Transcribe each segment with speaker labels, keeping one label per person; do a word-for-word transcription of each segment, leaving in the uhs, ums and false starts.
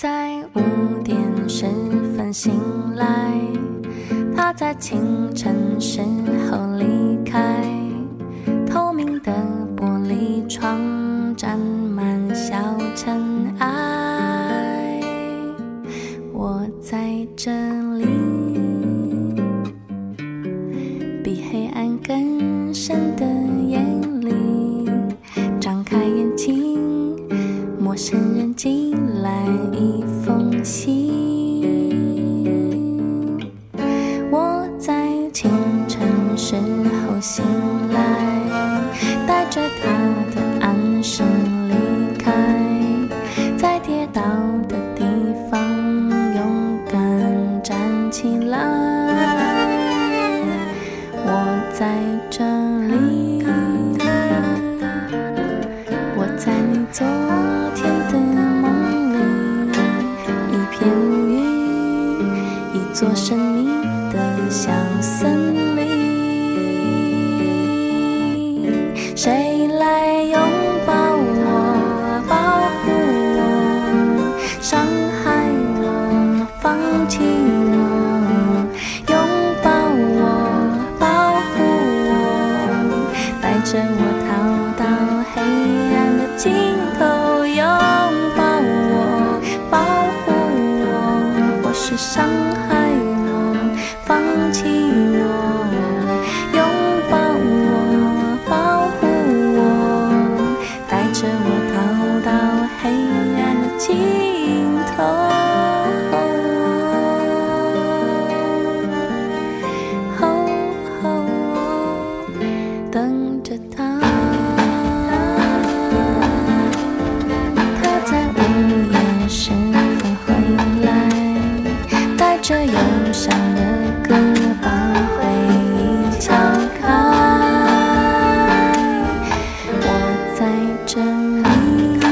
Speaker 1: 在五点十分醒来，他在清晨时候离开，透明的玻璃窗沾满小尘埃。我在这里，比黑暗更深的夜里，张开眼睛，陌生人寄来一封信。我在清晨时候醒来，带着他的暗示离开，在跌倒的地方勇敢站起来。我在这里，我在你昨天的梦里，一片乌云，一座神秘的小森林。谁来拥抱我，保护我，伤害我，放弃我，拥抱我，保护我，带着我逃到黑暗的尽头，拥抱我，保护我，或是伤害我，放弃我，拥抱我，保护我，带着我逃到黑暗的尽头。等着他，他在午夜时分回来，带着忧伤的歌把回忆敲开。我在这里，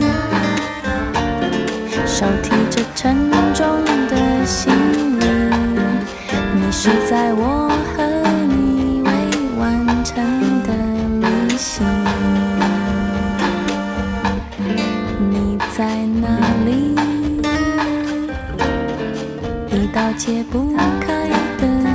Speaker 1: 手提着沉重的行李，迷失在我和你未完成的旅行。你在哪里？一道解不开的